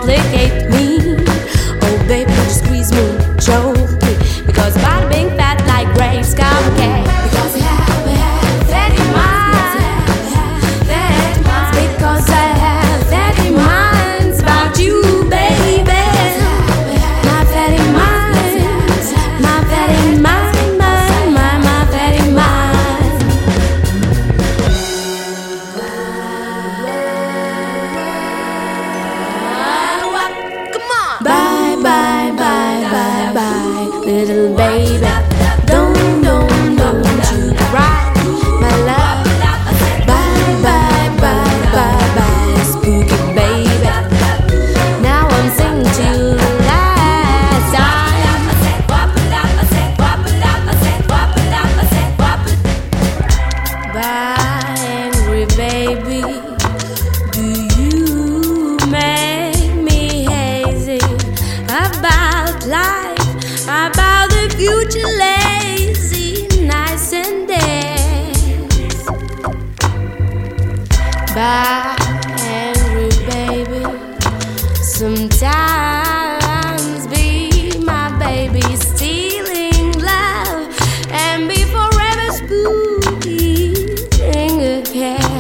complicate me. Oh baby, just squeeze me, choke me, because body being fat like grapes, complicated. Because we have fatty minds, because I have fatty minds about you, baby. My fatty minds, my fatty mind, my fatty mind. Come on. Bye, bye, bye, bye, bye, little baby. Don't you cry, my love. Bye, bye, bye, bye, bye, spooky baby. Now I'm singing to you the last time. Bye, angry baby. Do you make me hazy about life, about the future, lazy nights and days? Bye, angry baby. Sometimes be my baby, stealing love and be forever spooky again.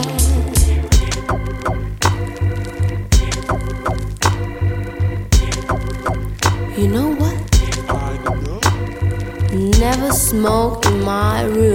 You know what? Never smoke in my room.